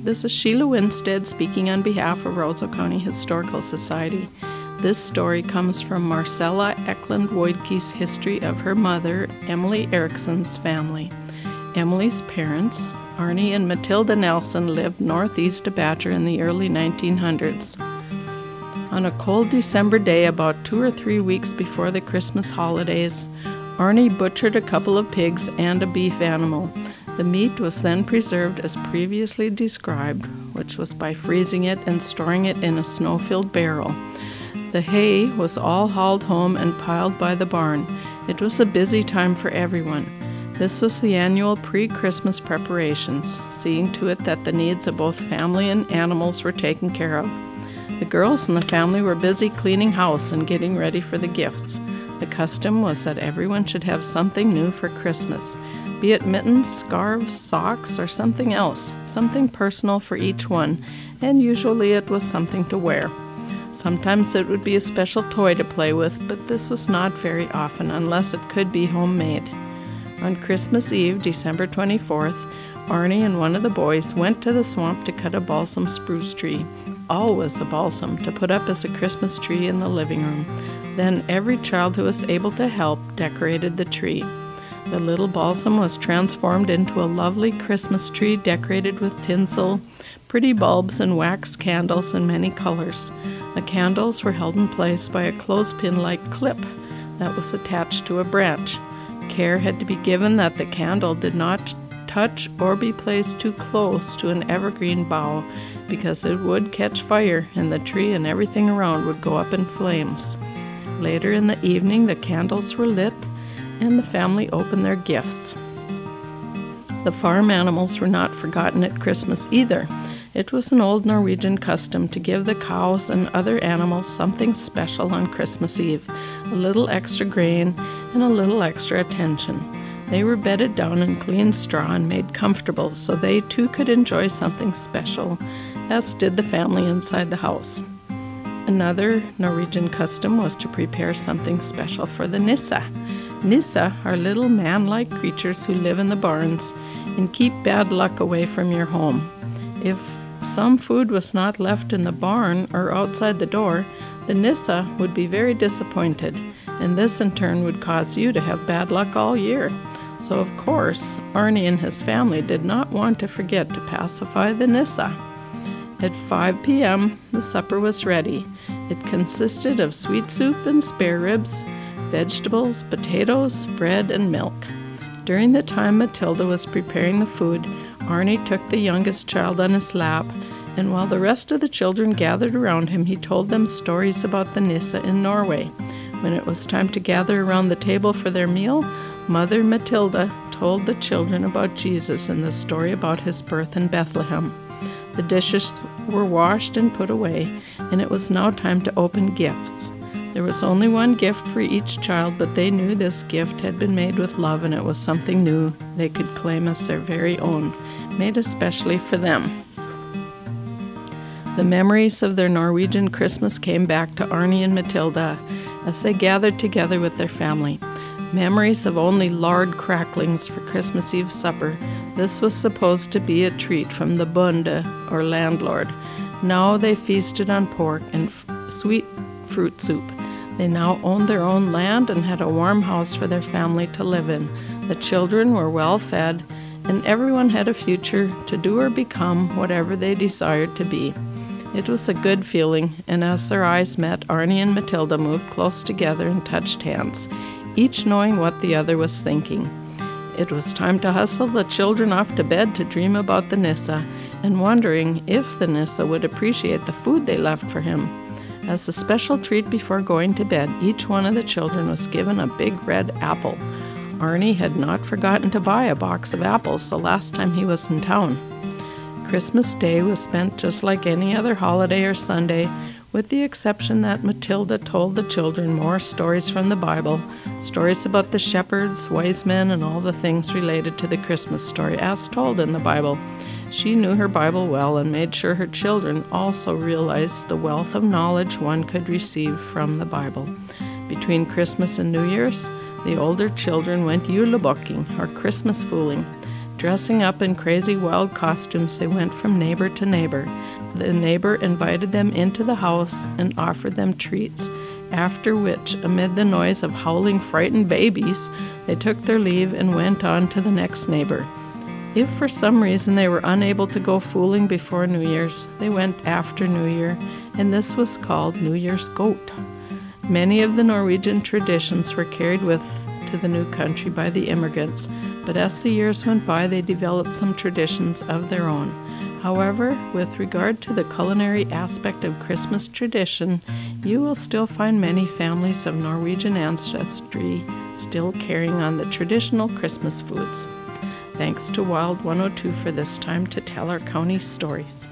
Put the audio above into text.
This is Sheila Winstead speaking on behalf of Roseau County Historical Society. This story comes from Marcella Eklund Woidke's history of her mother, Emily Erickson's family. Emily's parents, Arnie and Matilda Nelson, lived northeast of Badger in the early 1900s. On a cold December day, about 2 or 3 weeks before the Christmas holidays, Arnie butchered a couple of pigs and a beef animal. The meat was then preserved as previously described, which was by freezing it and storing it in a snow-filled barrel. The hay was all hauled home and piled by the barn. It was a busy time for everyone. This was the annual pre-Christmas preparations, seeing to it that the needs of both family and animals were taken care of. The girls in the family were busy cleaning house and getting ready for the gifts. The custom was that everyone should have something new for Christmas, be it mittens, scarves, socks, or something else, something personal for each one, and usually it was something to wear. Sometimes it would be a special toy to play with, but this was not very often unless it could be homemade. On Christmas Eve, December 24th, Arnie and one of the boys went to the swamp to cut a balsam spruce tree, always a balsam, to put up as a Christmas tree in the living room. Then every child who was able to help decorated the tree. The little balsam was transformed into a lovely Christmas tree decorated with tinsel, pretty bulbs, and wax candles in many colors. The candles were held in place by a clothespin-like clip that was attached to a branch. Care had to be given that the candle did not touch or be placed too close to an evergreen bough, because it would catch fire and the tree and everything around would go up in flames. Later in the evening, the candles were lit and the family opened their gifts. The farm animals were not forgotten at Christmas either. It was an old Norwegian custom to give the cows and other animals something special on Christmas Eve, a little extra grain and a little extra attention. They were bedded down in clean straw and made comfortable so they too could enjoy something special, as did the family inside the house. Another Norwegian custom was to prepare something special for the Nisse. Nisse are little man-like creatures who live in the barns and keep bad luck away from your home. If some food was not left in the barn or outside the door, the Nisse would be very disappointed, and this in turn would cause you to have bad luck all year. So of course, Arnie and his family did not want to forget to pacify the Nisse. At 5 p.m., the supper was ready. It consisted of sweet soup and spare ribs, vegetables, potatoes, bread, and milk. During the time Matilda was preparing the food, Arnie took the youngest child on his lap, and while the rest of the children gathered around him, he told them stories about the Nisse in Norway. When it was time to gather around the table for their meal, Mother Matilda told the children about Jesus and the story about his birth in Bethlehem. The dishes were washed and put away, and it was now time to open gifts. There was only one gift for each child, but they knew this gift had been made with love, and it was something new they could claim as their very own, made especially for them. The memories of their Norwegian Christmas came back to Arnie and Matilda as they gathered together with their family. Memories of only lard cracklings for Christmas Eve supper. This was supposed to be a treat from the bonde, or landlord. Now they feasted on pork and sweet fruit soup. They now owned their own land and had a warm house for their family to live in. The children were well fed, and everyone had a future to do or become whatever they desired to be. It was a good feeling, and as their eyes met, Arnie and Matilda moved close together and touched hands, each knowing what the other was thinking. It was time to hustle the children off to bed to dream about the Nisse, and wondering if the Nisse would appreciate the food they left for him. As a special treat before going to bed, each one of the children was given a big red apple. Arnie had not forgotten to buy a box of apples the last time he was in town. Christmas Day was spent just like any other holiday or Sunday, with the exception that Matilda told the children more stories from the Bible, stories about the shepherds, wise men, and all the things related to the Christmas story as told in the Bible. She knew her Bible well and made sure her children also realized the wealth of knowledge one could receive from the Bible. Between Christmas and New Year's, the older children went julebukking, or Christmas fooling. Dressing up in crazy wild costumes, they went from neighbor to neighbor. The neighbor invited them into the house and offered them treats, after which, amid the noise of howling, frightened babies, they took their leave and went on to the next neighbor. If for some reason they were unable to go fooling before New Year's, they went after New Year, and this was called New Year's Goat. Many of the Norwegian traditions were carried to the new country by the immigrants, but as the years went by, they developed some traditions of their own. However, with regard to the culinary aspect of Christmas tradition, you will still find many families of Norwegian ancestry still carrying on the traditional Christmas foods. Thanks to Wild 102 for this time to tell our county stories.